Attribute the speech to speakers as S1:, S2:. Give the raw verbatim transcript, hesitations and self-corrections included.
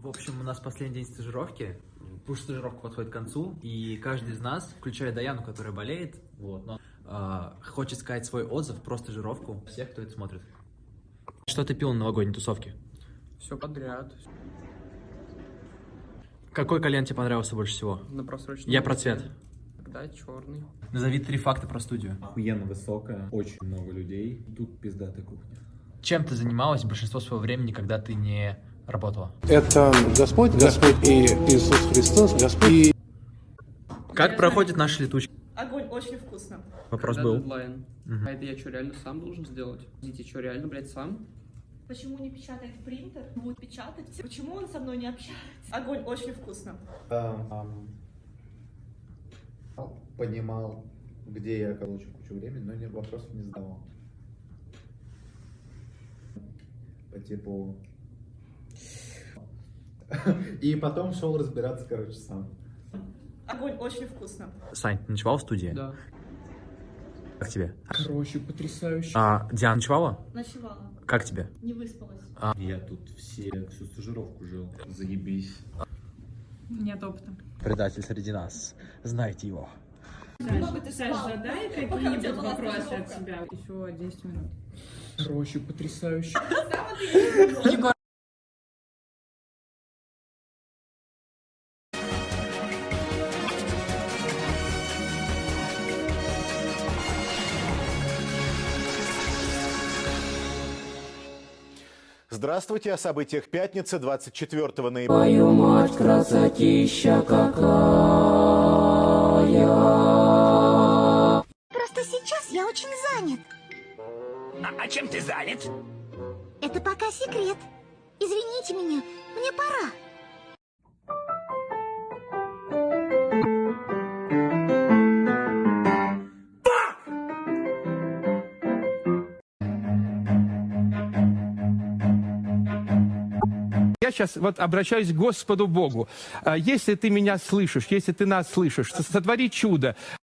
S1: В общем, у нас последний день стажировки. Пусть стажировка подходит к концу, и каждый из нас, включая Даяну, которая болеет, вот, но э, хочет сказать свой отзыв про стажировку всех, кто это смотрит. Что ты пил на новогодней тусовке?
S2: Все подряд.
S1: Какой кальян тебе понравился больше всего?
S2: На просроченном.
S1: Я про цвет.
S2: Да, черный.
S1: Назови три факта про студию.
S3: Охуенно высокая, очень много людей. Тут пиздатая кухня.
S1: Чем ты занималась большинство своего времени, когда ты не работала?
S4: Это Господь, Господь и Иисус Христос, Господь и...
S1: Как проходит наша летучка?
S5: Огонь, очень вкусно.
S1: Вопрос
S2: Когда
S1: был.
S2: дедлайн?
S1: Угу.
S2: А это я что, реально сам должен сделать? Идите, что, реально, блядь, сам?
S5: Почему не печатает принтер? Будет печатать. Почему он со мной не общается? Огонь, очень вкусно.
S3: Um, um, понимал, где я получу кучу времени, но не, вопросов не задавал. По типу... И потом шел разбираться, короче, сам.
S5: Огонь, очень вкусно.
S1: Сань, ты ночевал в студии?
S2: Да.
S1: Как тебе?
S2: Короче, потрясающе.
S1: А, Диана ночевала?
S5: Ночевала.
S1: Как тебе?
S5: Не выспалась.
S3: Я тут все, всю стажировку жил. Заебись.
S6: Нет опыта.
S1: Предатель среди нас. Знаете его.
S6: Саш, задай какие-нибудь вопросы от себя. Еще десять минут.
S2: Короче, потрясающе.
S7: Здравствуйте, о событиях пятницы, двадцать четвёртого ноября.
S8: Твою мать, красотища какая!
S9: Просто сейчас я очень занят.
S10: А, а чем ты занят?
S9: Это пока секрет. Извините меня, мне пора.
S11: Я сейчас вот обращаюсь к Господу Богу. Если ты меня слышишь, если ты нас слышишь, сотвори чудо.